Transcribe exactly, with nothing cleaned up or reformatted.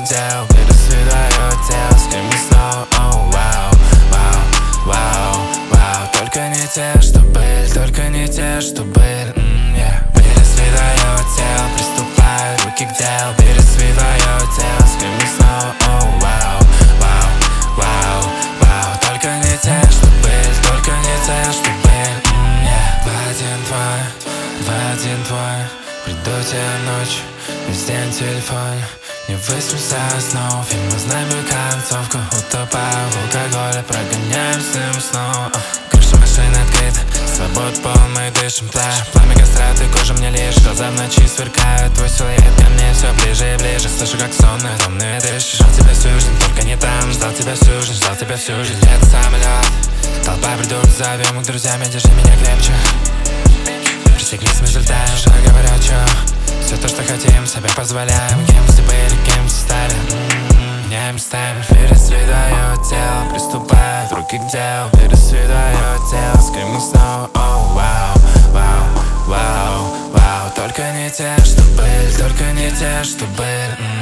дел пересвидает тело, с кем снова. Оу, вау, вау, вау, вау. Только не те, что были, только не те, что были. mm, yeah. Пересвидает тело, приступаю руки к делу. Пересвидает тело, с кем снова. Оу, вау, вау, вау, вау. Только не те, что были, только не те, что были. mm, yeah. В один твой, в один твой приду тебе ночь, весь день телефон. Не высмеялся снова, фильмы знай бы концовку. Утопаю в алкоголе, прогоняем с ним снова. Крыша машины открыта, свобод пол, мы дышим пламя. Пламя костра, ты кожа мне лишь, глаза в ночи сверкают. Твой силуэт ко мне все ближе и ближе. Слышу, как сонные томные дышишь. Ждал тебя всю жизнь, только не там. Ждал тебя всю жизнь, ждал тебя всю жизнь. Это самолет, толпа придурок, зовем их друзьями. Держи меня крепче, присягнись, мы взлетаем. Что говорят, чё? Все то, что хотим, себе позволяем. Кем все были, кем все стали. Меняем стайл. Пересвидает тело, приступает руки к делу. Пересвидает тело, с кем мы снова. Оу, вау, вау, вау, вау. Только не те, что были, только не те, что были.